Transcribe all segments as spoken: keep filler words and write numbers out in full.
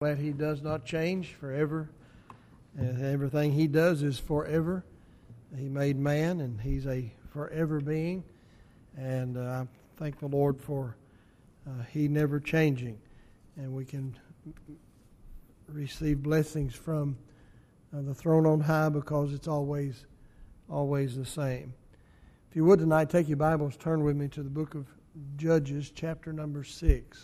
That He does not change forever, and everything He does is forever. He made man, and He's a forever being, and uh, I thank the Lord for uh, He never changing, and we can receive blessings from uh, the throne on high because it's always, always the same. If you would tonight, take your Bibles, turn with me to the book of Judges, chapter number six.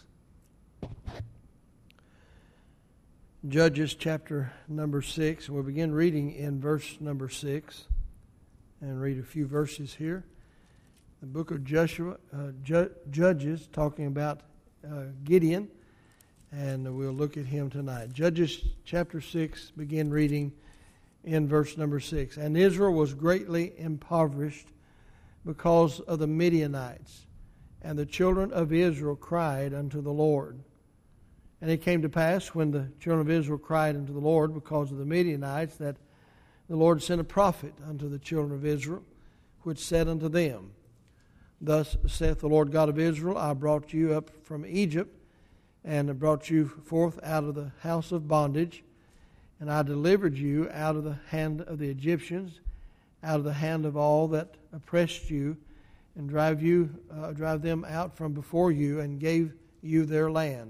Judges chapter number six. We'll begin reading in verse number six and read a few verses here. The book of Joshua, uh, Ju- Judges, talking about uh, Gideon, and we'll look at him tonight. Judges chapter six, begin reading in verse number six. And Israel was greatly impoverished because of the Midianites, and the children of Israel cried unto the Lord. And it came to pass, when the children of Israel cried unto the Lord because of the Midianites, that the Lord sent a prophet unto the children of Israel, which said unto them, Thus saith the Lord God of Israel, I brought you up from Egypt, and brought you forth out of the house of bondage, and I delivered you out of the hand of the Egyptians, out of the hand of all that oppressed you, and drive you, uh, drive them out from before you, and gave you their land.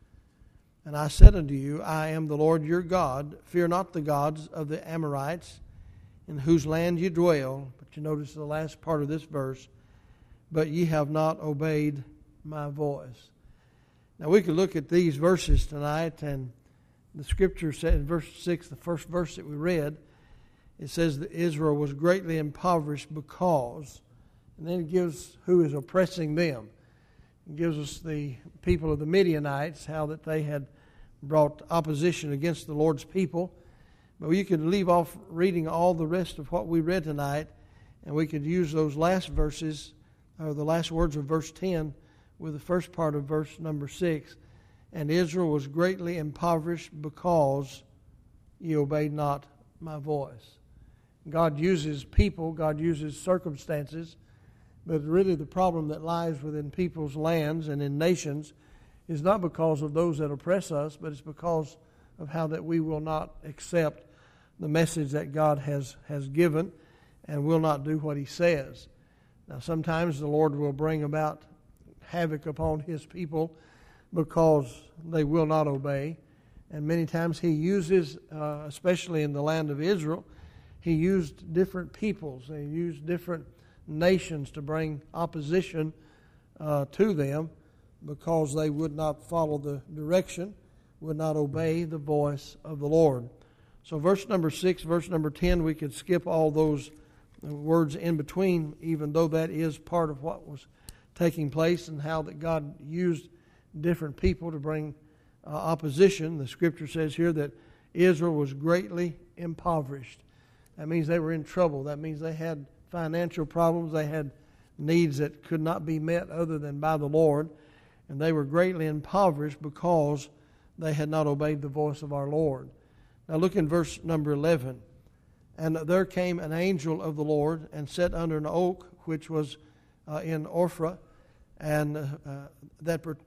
And I said unto you, I am the Lord your God. Fear not the gods of the Amorites, in whose land you dwell. But you notice the last part of this verse, but ye have not obeyed my voice. Now we could look at these verses tonight, and the scripture said in verse six, the first verse that we read, it says that Israel was greatly impoverished because, and then it gives who is oppressing them. It gives us the people of the Midianites, how that they had brought opposition against the Lord's people. But you could leave off reading all the rest of what we read tonight, and we could use those last verses, or the last words of verse ten, with the first part of verse number six. And Israel was greatly impoverished because ye obeyed not my voice. God uses people, God uses circumstances, but really the problem that lies within people's lands and in nations is not because of those that oppress us, but it's because of how that we will not accept the message that God has, has given and will not do what He says. Now sometimes the Lord will bring about havoc upon His people because they will not obey. And many times He uses, uh, especially in the land of Israel, He used different peoples. He used different nations to bring opposition uh, to them because they would not follow the direction, would not obey the voice of the Lord. So verse number six, verse number ten, we could skip all those words in between, even though that is part of what was taking place and how that God used different people to bring uh, opposition. The scripture says here that Israel was greatly impoverished. That means they were in trouble. That means they had financial problems. They had needs that could not be met other than by the Lord. And they were greatly impoverished because they had not obeyed the voice of our Lord. Now look in verse number eleven. And there came an angel of the Lord and sat under an oak which was uh, in Ophrah, and uh, that per-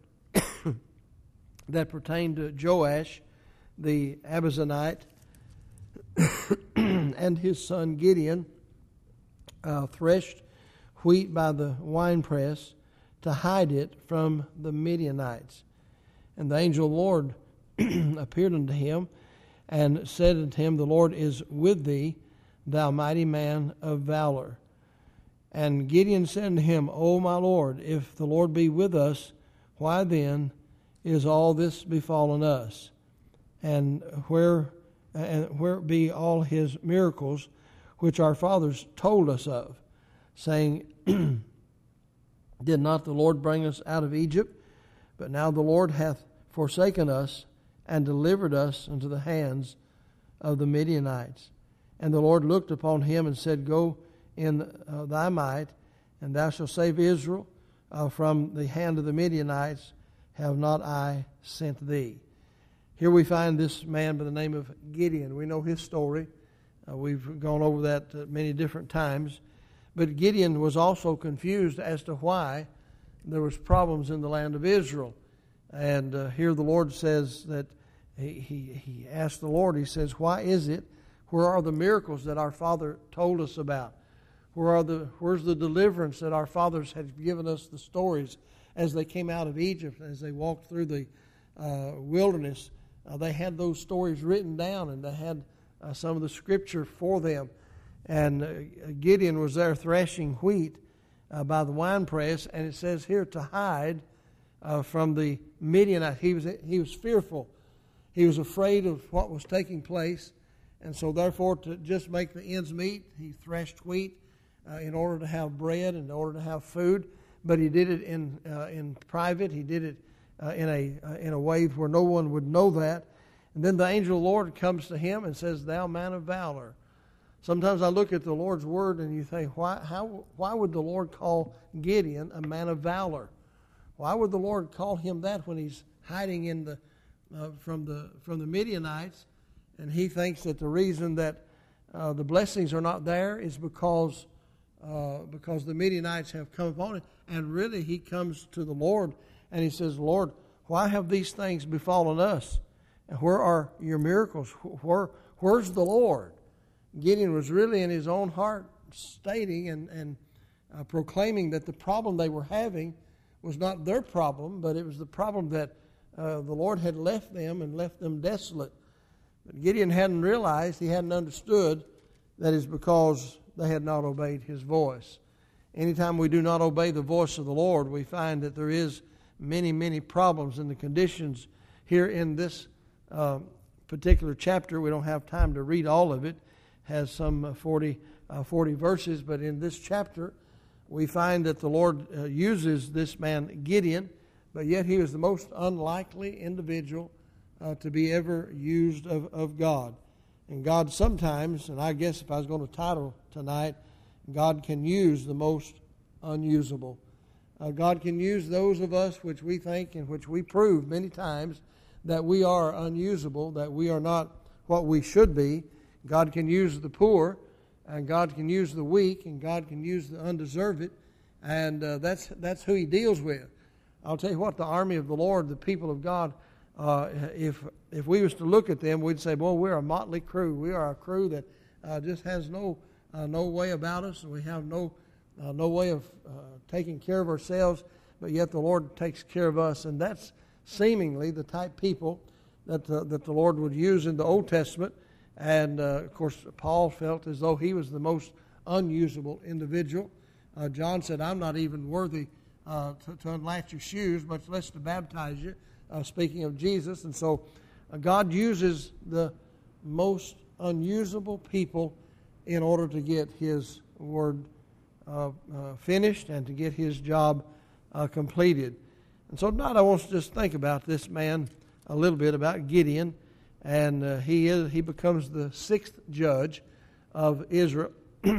that pertained to Joash the Abiezrite, and his son Gideon uh, threshed wheat by the winepress to hide it from the Midianites. And the angel of the Lord appeared unto him and said unto him, The Lord is with thee, thou mighty man of valor. And Gideon said unto him, O my Lord, if the Lord be with us, why then is all this befallen us? And where and where be all his miracles which our fathers told us of, saying, Did not the Lord bring us out of Egypt? But now the Lord hath forsaken us and delivered us into the hands of the Midianites. And the Lord looked upon him and said, Go in uh, thy might, and thou shalt save Israel uh, from the hand of the Midianites. Have not I sent thee? Here we find this man by the name of Gideon. We know his story. Uh, we've gone over that uh, many different times. But Gideon was also confused as to why there was problems in the land of Israel. And uh, here the Lord says that he, he, he asked the Lord, he says, why is it, where are the miracles that our father told us about? Where are the, where's the deliverance that our fathers had given us the stories as they came out of Egypt, as they walked through the uh, wilderness? Uh, they had those stories written down, and they had uh, some of the scripture for them. And uh, Gideon was there threshing wheat uh, by the winepress, and it says here to hide uh, from the Midianites. He was he was fearful. He was afraid of what was taking place, and so therefore to just make the ends meet, he threshed wheat uh, in order to have bread, in order to have food. But he did it in uh, in private. He did it uh, in a uh, in a way where no one would know that. And then the angel of the Lord comes to him and says, "Thou man of valor." Sometimes I look at the Lord's word and you think, why how why would the Lord call Gideon a man of valor? Why would the Lord call him that when he's hiding in the uh, from the from the Midianites, and he thinks that the reason that uh, the blessings are not there is because uh, because the Midianites have come upon it. And really, he comes to the Lord and he says, "Lord, why have these things befallen us? And where are your miracles? Where where's the Lord?" Gideon was really in his own heart stating and, and uh, proclaiming that the problem they were having was not their problem, but it was the problem that uh, the Lord had left them and left them desolate. But Gideon hadn't realized, he hadn't understood that it's because they had not obeyed his voice. Anytime we do not obey the voice of the Lord, we find that there is many, many problems in the conditions here in this uh, particular chapter. We don't have time to read all of it. Has some forty, uh, forty verses, but in this chapter we find that the Lord uh, uses this man Gideon, but yet he was the most unlikely individual uh, to be ever used of, of God. And God sometimes, and I guess if I was going to title tonight, God can use the most unusable. Uh, God can use those of us which we think and which we prove many times that we are unusable, that we are not what we should be. God can use the poor, and God can use the weak, and God can use the undeserved, and uh, that's that's who He deals with. I'll tell you what, the army of the Lord, the people of God, uh, if if we was to look at them, we'd say, boy, we're a motley crew. We are a crew that uh, just has no uh, no way about us, and we have no uh, no way of uh, taking care of ourselves, but yet the Lord takes care of us, and that's seemingly the type people that the, that the Lord would use in the Old Testament. And, uh, of course, Paul felt as though he was the most unusable individual. Uh, John said, I'm not even worthy uh, to, to unlatch your shoes, much less to baptize you, uh, speaking of Jesus. And so uh, God uses the most unusable people in order to get His word uh, uh, finished and to get His job uh, completed. And so tonight I want to just think about this man a little bit, about Gideon. And uh, he is he becomes the sixth judge of Israel.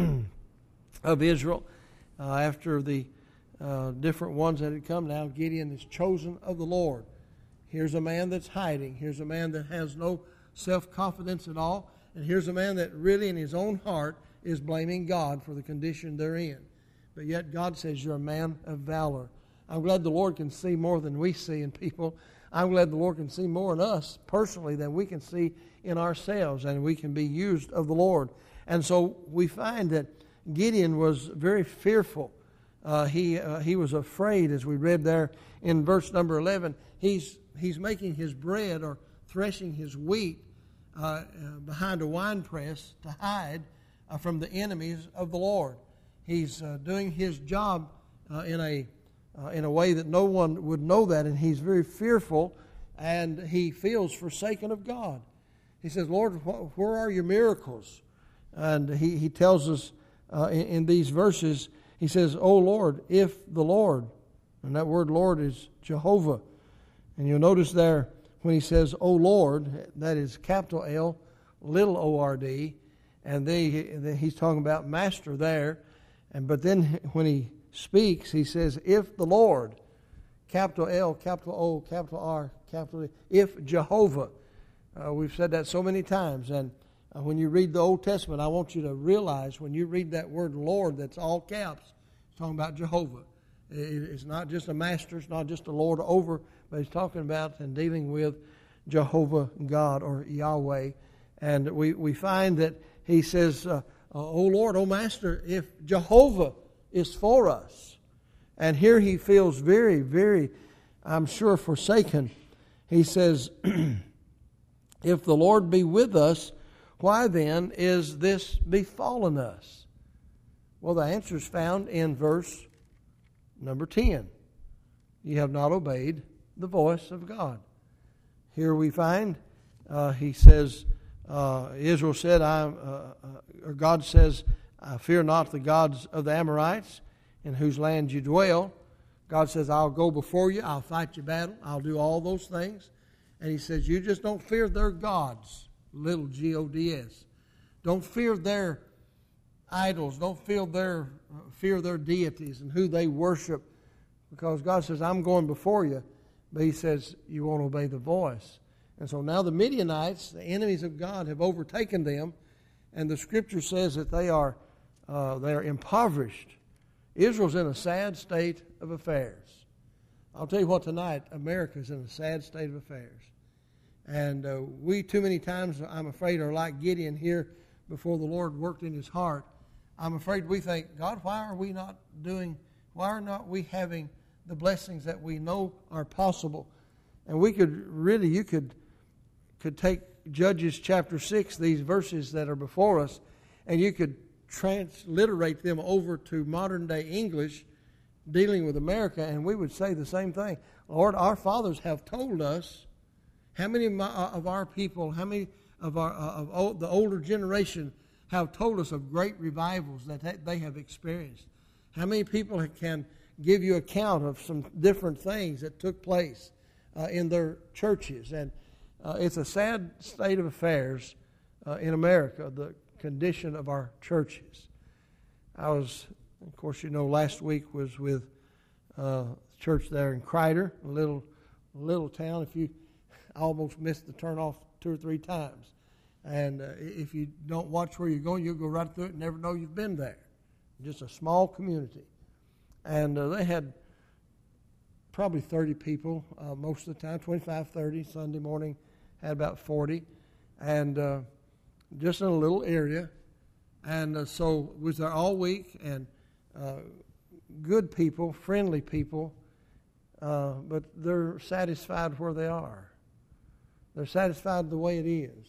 of Israel, uh, after the uh, different ones that had come. Now Gideon is chosen of the Lord. Here's a man that's hiding. Here's a man that has no self-confidence at all. And here's a man that really in his own heart is blaming God for the condition they're in. But yet God says, you're a man of valor. I'm glad the Lord can see more than we see in people. I'm glad the Lord can see more in us personally than we can see in ourselves, and we can be used of the Lord. And so we find that Gideon was very fearful. Uh, he uh, he was afraid, as we read there in verse number eleven. He's he's making his bread or threshing his wheat uh, uh, behind a winepress to hide uh, from the enemies of the Lord. He's uh, doing his job uh, in a Uh, in a way that no one would know that, and he's very fearful, and he feels forsaken of God. He says, Lord, wh- where are your miracles? And he, he tells us uh, in, in these verses, he says, oh Lord, if the Lord, and that word Lord is Jehovah. And you'll notice there when he says, oh Lord, that is capital L, little O R D, and they, they, he's talking about master there. And but then when he speaks, he says, if the Lord, capital L, capital O, capital R, capital E, if Jehovah. Uh, we've said that so many times. And uh, when you read the Old Testament, I want you to realize when you read that word Lord, that's all caps, it's talking about Jehovah. It, it's not just a master, it's not just a Lord over, but he's talking about and dealing with Jehovah God or Yahweh. And we, we find that he says, uh, "O Lord, O Master, if Jehovah is for us." And here he feels very, very, I'm sure, forsaken. He says, "If the Lord be with us, why then is this befallen us?" Well, the answer is found in verse number ten. "You have not obeyed the voice of God." Here we find, uh, he says, uh, Israel said, I, uh, or God says, "I fear not the gods of the Amorites, in whose land you dwell." God says, "I'll go before you, I'll fight your battle, I'll do all those things." And he says, you just don't fear their gods, little G O D S. Don't fear their idols. Don't fear their, uh, fear their deities and who they worship. Because God says, I'm going before you. But he says, you won't obey the voice. And so now the Midianites, the enemies of God, have overtaken them. And the Scripture says that they are, uh, they are impoverished. Israel's in a sad state of affairs. I'll tell you what, tonight, America's in a sad state of affairs. And uh, we too many times, I'm afraid, are like Gideon here before the Lord worked in his heart. I'm afraid we think, God, why are we not doing, why are not we having the blessings that we know are possible? And we could really, you could, could take Judges chapter six, these verses that are before us, and you could transliterate them over to modern day English dealing with America, and we would say the same thing. Lord, our fathers have told us, how many of our people, how many of our of old, the older generation have told us of great revivals that they have experienced? How many people can give you account of some different things that took place uh, in their churches? And uh, it's a sad state of affairs uh, in America, the condition of our churches. I was, of course, you know, last week was with uh, the church there in Crider, a little little town. If you I almost missed the turnoff two or three times. And uh, if you don't watch where you're going, you'll go right through it and never know you've been there. Just a small community. And uh, they had probably thirty people uh, most of the time, twenty-five, thirty. Sunday morning had about forty. And uh, just in a little area. And uh, so was there all week, and uh, good people, friendly people, uh, but they're satisfied where they are. They're satisfied the way it is.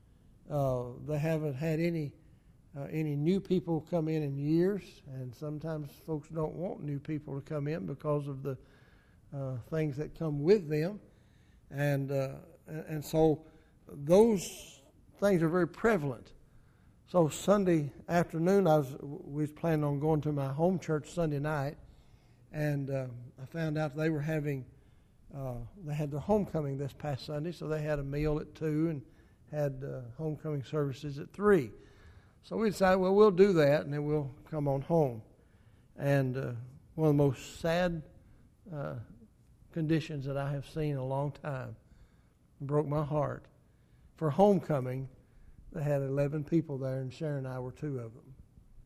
Uh, they haven't had any uh, any new people come in in years, and sometimes folks don't want new people to come in because of the uh, things that come with them, and uh, and so those things are very prevalent. So Sunday afternoon, I was we was planning on going to my home church Sunday night, and uh, I found out they were having uh, they had their homecoming this past Sunday, so they had a meal at two and had uh, homecoming services at three. So we decided, well, we'll do that, and then we'll come on home. And uh, one of the most sad uh, conditions that I have seen in a long time broke my heart. For homecoming, they had eleven people there, and Sharon and I were two of them.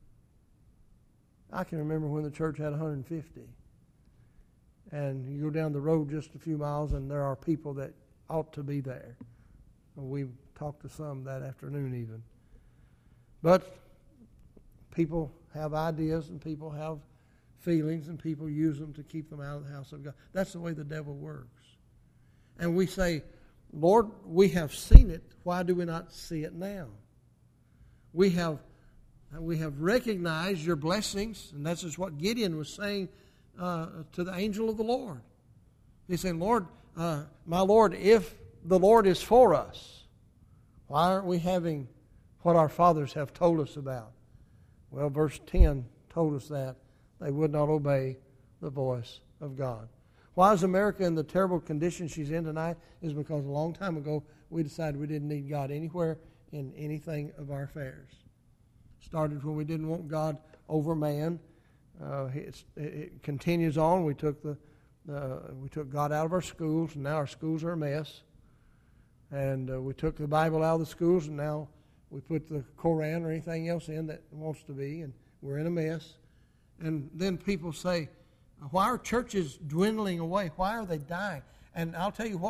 I can remember when the church had one hundred fifty. And you go down the road just a few miles, and there are people that ought to be there. And we talked to some that afternoon even. But people have ideas, and people have feelings, and people use them to keep them out of the house of God. That's the way the devil works. And we say, Lord, we have seen it. Why do we not see it now? We have we have recognized your blessings, and that's just what Gideon was saying uh, to the angel of the Lord. He said, Lord, uh, my Lord, if the Lord is for us, why aren't we having what our fathers have told us about? Well, verse ten told us that they would not obey the voice of God. Why is America in the terrible condition she's in tonight? Is because a long time ago we decided we didn't need God anywhere in anything of our affairs. Started when we didn't want God over man. Uh, it's, it continues on. We took the uh, we took God out of our schools, and now our schools are a mess. And uh, we took the Bible out of the schools, and now we put the Koran or anything else in that wants to be, and we're in a mess. And then people say, why are churches dwindling away? Why are they dying? And I'll tell you what,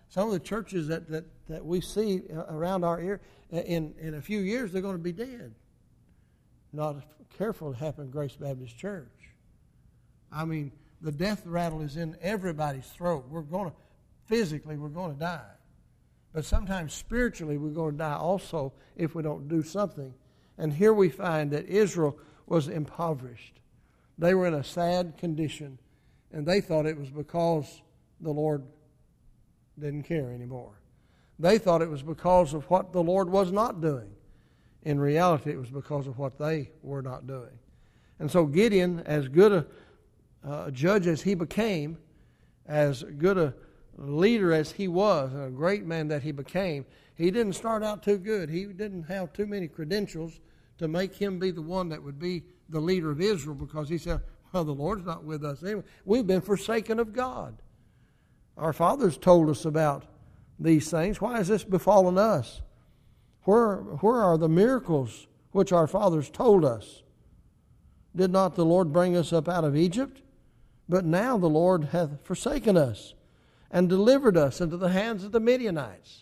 Some of the churches that, that, that we see around our ear, in, in a few years, they're going to be dead. Not careful to happen at Grace Baptist Church. I mean, the death rattle is in everybody's throat. We're going to, physically, we're going to die. But sometimes spiritually, we're going to die also if we don't do something. And here we find that Israel was impoverished. They were in a sad condition, and they thought it was because the Lord didn't care anymore. They thought it was because of what the Lord was not doing. In reality, it was because of what they were not doing. And so Gideon, as good a uh, judge as he became, as good a leader as he was, and a great man that he became, he didn't start out too good. He didn't have too many credentials to make him be the one that would be the leader of Israel, because he said, well, the Lord's not with us anyway. We've been forsaken of God. Our fathers told us about these things. Why has this befallen us? Where, where are the miracles which our fathers told us? Did not the Lord bring us up out of Egypt? But now the Lord hath forsaken us and delivered us into the hands of the Midianites.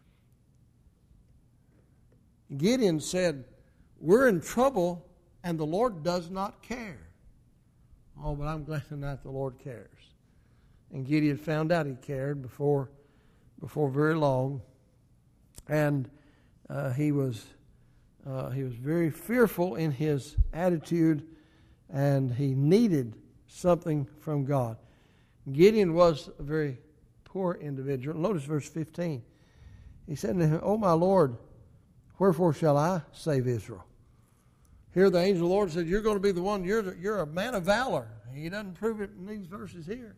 Gideon said, we're in trouble and the Lord does not care. Oh, but I'm glad tonight the Lord cares. And Gideon found out he cared before, before very long. And uh, he was uh, he was very fearful in his attitude, and he needed something from God. Gideon was a very poor individual. Notice verse fifteen. He said to him, O my Lord, wherefore shall I save Israel? Here the angel of the Lord said, you're going to be the one, you're, you're a man of valor. He doesn't prove it in these verses here.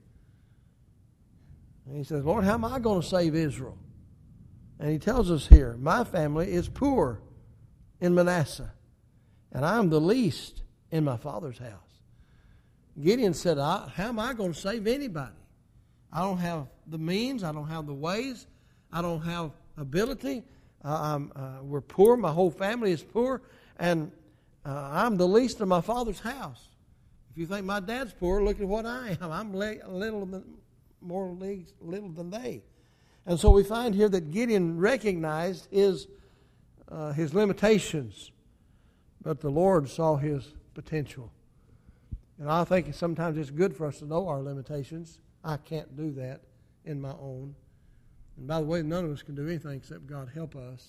And he says, Lord, how am I going to save Israel? And he tells us here, my family is poor in Manasseh, and I am the least in my father's house. Gideon said, I, how am I going to save anybody? I don't have the means. I don't have the ways. I don't have ability. Uh, I'm, uh, we're poor. My whole family is poor. And uh, I'm the least in my father's house. If you think my dad's poor, look at what I am. I'm le- little bit more leagues, little than they. And so we find here that Gideon recognized his, uh, his limitations, but the Lord saw his potential. And I think sometimes it's good for us to know our limitations. I can't do that in my own. And by the way, none of us can do anything except God help us.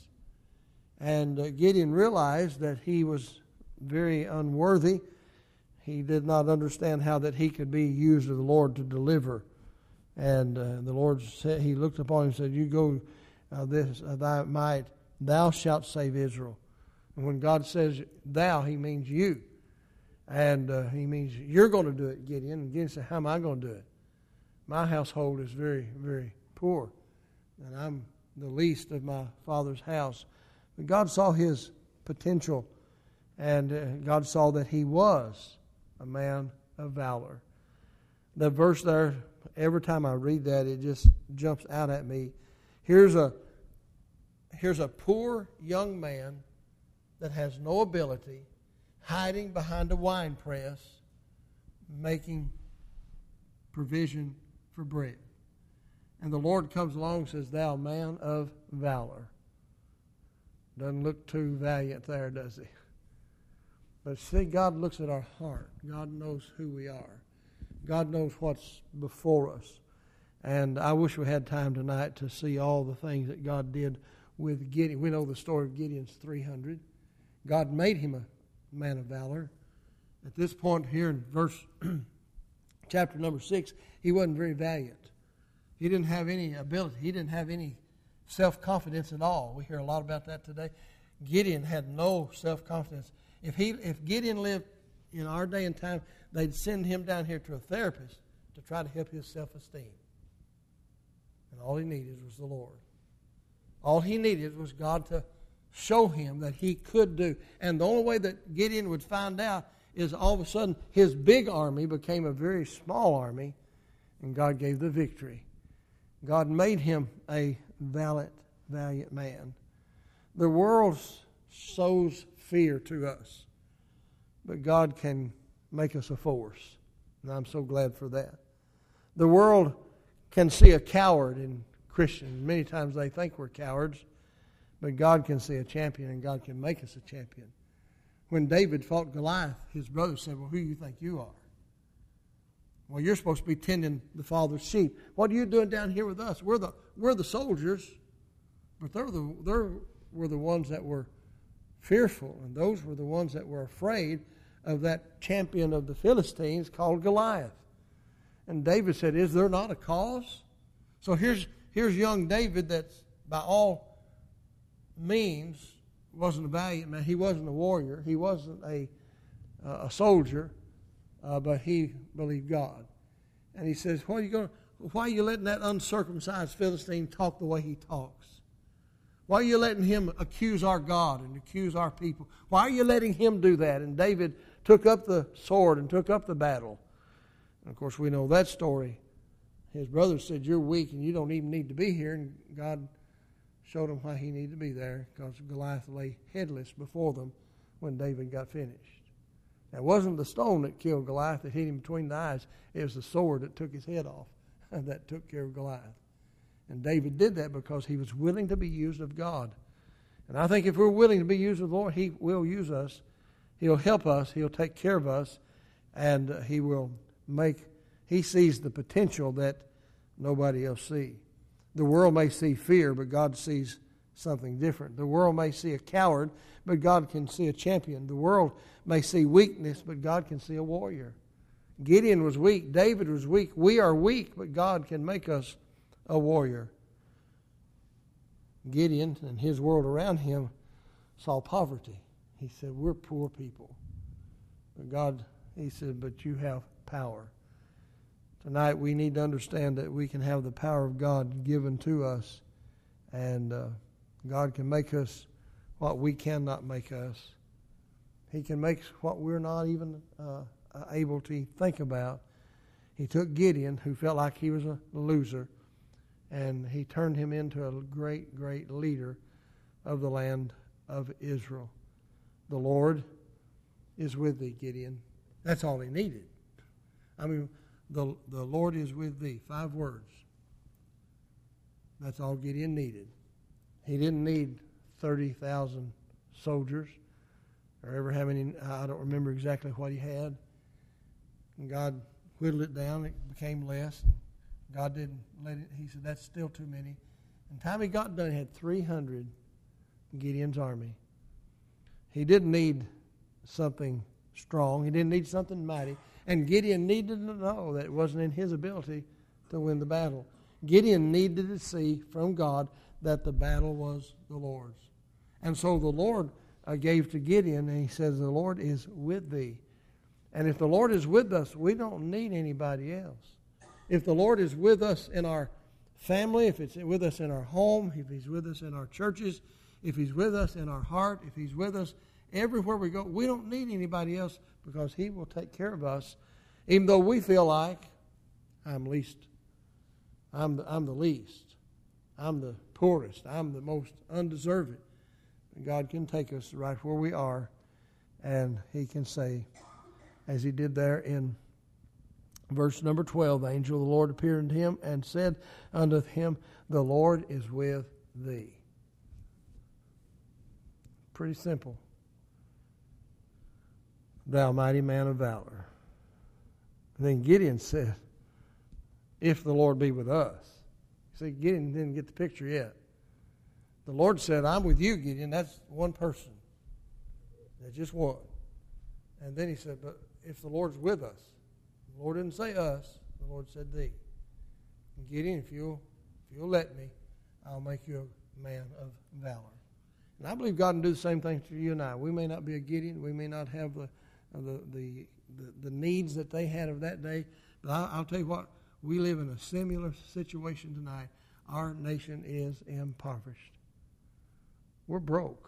And uh, Gideon realized that he was very unworthy. He did not understand how that he could be used of the Lord to deliver. And uh, the Lord said, he looked upon him and said, you go uh, this, uh, thy might, thou shalt save Israel. And when God says thou, he means you. And uh, he means you're going to do it, Gideon. And Gideon said, how am I going to do it? My household is very, very poor. And I'm the least of my father's house. But God saw his potential. And uh, God saw that he was a man of valor. The verse there, every time I read that, it just jumps out at me. Here's a, here's a poor young man that has no ability, hiding behind a wine press, making provision for bread. And the Lord comes along and says, thou man of valor. Doesn't look too valiant there, does he? But see, God looks at our heart. God knows who we are. God knows what's before us. And I wish we had time tonight to see all the things that God did with Gideon. We know the story of Gideon's three hundred. God made him a man of valor. At this point here in verse chapter number six, he wasn't very valiant. He didn't have any ability. He didn't have any self-confidence at all. We hear a lot about that today. Gideon had no self-confidence. If he, if Gideon lived in our day and time, they'd send him down here to a therapist to try to help his self-esteem. And all he needed was the Lord. All he needed was God to show him that he could do. And the only way that Gideon would find out is all of a sudden his big army became a very small army, and God gave the victory. God made him a valiant, valiant man. The world sows fear to us, but God can make us a force, and I'm so glad for that. The world can see a coward and Christians. Many times they think we're cowards, but God can see a champion and God can make us a champion. When David fought Goliath, his brother said, well, who do you think you are? Well, you're supposed to be tending the Father's sheep. What are you doing down here with us? We're the we're the soldiers, but they're the they were the ones that were fearful, and those were the ones that were afraid of that champion of the Philistines called Goliath. And David said, is there not a cause? So here's here's young David that's by all means wasn't a valiant man. He wasn't a warrior. He wasn't a, uh, a soldier. Uh, but he believed God. And he says, why are you going? Why are you letting that uncircumcised Philistine talk the way he talks? Why are you letting him accuse our God and accuse our people? Why are you letting him do that? And David took up the sword and took up the battle. And of course, we know that story. His brothers said, you're weak and you don't even need to be here. And God showed him why he needed to be there, because Goliath lay headless before them when David got finished. It wasn't the stone that killed Goliath that hit him between the eyes. It was the sword that took his head off that took care of Goliath. And David did that because he was willing to be used of God. And I think if we're willing to be used of the Lord, he will use us. He'll help us. He'll take care of us. And uh, he will make, he sees the potential that nobody else sees. The world may see fear, but God sees something different. The world may see a coward, but God can see a champion. The world may see weakness, but God can see a warrior. Gideon was weak. David was weak. We are weak, but God can make us a warrior. Gideon and his world around him saw poverty. He said, we're poor people. But God, he said, but you have power. Tonight we need to understand that we can have the power of God given to us, and uh, God can make us what we cannot make us. He can make what we're not even uh, able to think about. He took Gideon, who felt like he was a loser, and he turned him into a great, great leader of the land of Israel. The Lord is with thee, Gideon. That's all he needed. I mean, the, the Lord is with thee. Five words. That's all Gideon needed. He didn't need thirty thousand soldiers or ever how many. I don't remember exactly what he had. And God whittled it down. It became less. And God didn't let it. He said, that's still too many. And the time he got done, he had three hundred in Gideon's army. He didn't need something strong. He didn't need something mighty. And Gideon needed to know that it wasn't in his ability to win the battle. Gideon needed to see from God that the battle was the Lord's. And so the Lord uh, gave to Gideon, and he says, the Lord is with thee. And if the Lord is with us, we don't need anybody else. If the Lord is with us in our family, if it's with us in our home, if he's with us in our churches, if he's with us in our heart, if he's with us everywhere we go, we don't need anybody else, because he will take care of us, even though we feel like I'm least, I'm the, I'm the least, I'm the poorest, I'm the most undeserving. God can take us right where we are, and he can say, as he did there in verse number twelve, the angel of the Lord appeared unto him and said unto him, the Lord is with thee. Pretty simple. Thou mighty man of valor. And then Gideon said, if the Lord be with us. See, Gideon didn't get the picture yet. The Lord said, I'm with you, Gideon. That's one person. That's just one. And then he said, but if the Lord's with us, the Lord didn't say us, the Lord said thee. And Gideon, if you'll, if you'll let me, I'll make you a man of valor. And I believe God can do the same thing to you and I. We may not be a Gideon. We may not have the the the, the, the needs that they had of that day. But I, I'll tell you what, we live in a similar situation tonight. Our nation is impoverished. We're broke.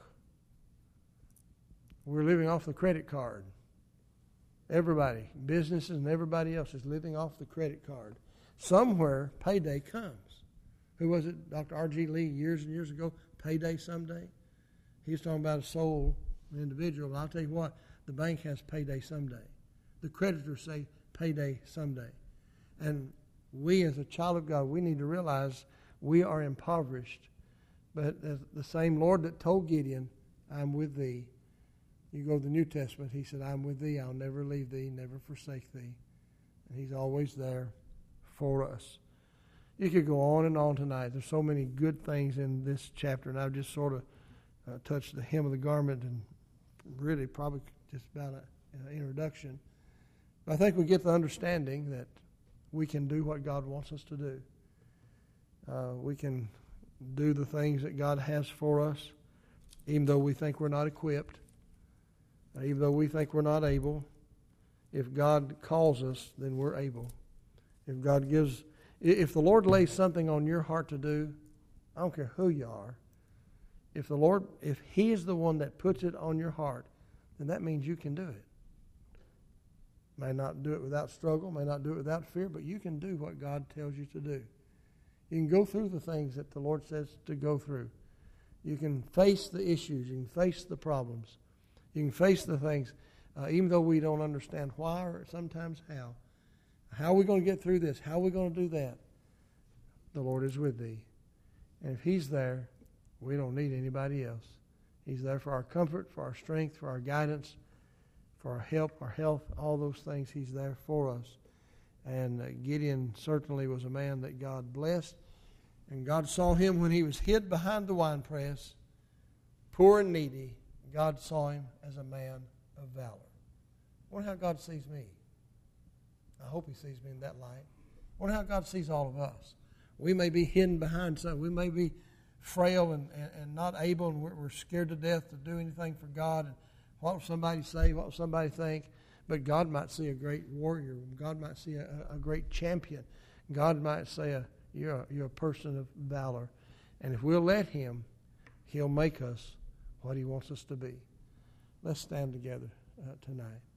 We're living off the credit card. Everybody, businesses and everybody else is living off the credit card. Somewhere, payday comes. Who was it? Doctor R G Lee, years and years ago, payday someday. He was talking about a soul, an individual. But I'll tell you what, the bank has payday someday. The creditors say payday someday. And we as a child of God, we need to realize We are impoverished. But the same Lord that told Gideon, I'm with thee. You go to the New Testament, he said, I'm with thee. I'll never leave thee, never forsake thee. And he's always there for us. You could go on and on tonight. There's so many good things in this chapter, and I've just sort of uh, touched the hem of the garment and really probably just about an introduction. But I think we get the understanding that we can do what God wants us to do. Uh, we can do the things that God has for us, even though we think we're not equipped, even though we think we're not able. If God calls us, then we're able. If God gives, if the Lord lays something on your heart to do, I don't care who you are. If the Lord, if He is the one that puts it on your heart, then that means you can do it. May not do it without struggle, may not do it without fear, but you can do what God tells you to do. You can go through the things that the Lord says to go through. You can face the issues. You can face the problems. You can face the things, uh, even though we don't understand why or sometimes how. How are we going to get through this? How are we going to do that? The Lord is with thee. And if He's there, we don't need anybody else. He's there for our comfort, for our strength, for our guidance, for our help, our health, all those things. He's there for us. And uh, Gideon certainly was a man that God blessed. And God saw him when he was hid behind the winepress, poor and needy. God saw him as a man of valor. I wonder how God sees me. I hope He sees me in that light. I wonder how God sees all of us. We may be hidden behind something. We may be frail and, and, and not able, and we're, we're scared to death to do anything for God. And what will somebody say? What will somebody think? But God might see a great warrior. God might see a, a great champion. God might say, a, you're, a, you're a person of valor. And if we'll let Him, He'll make us what He wants us to be. Let's stand together uh, tonight.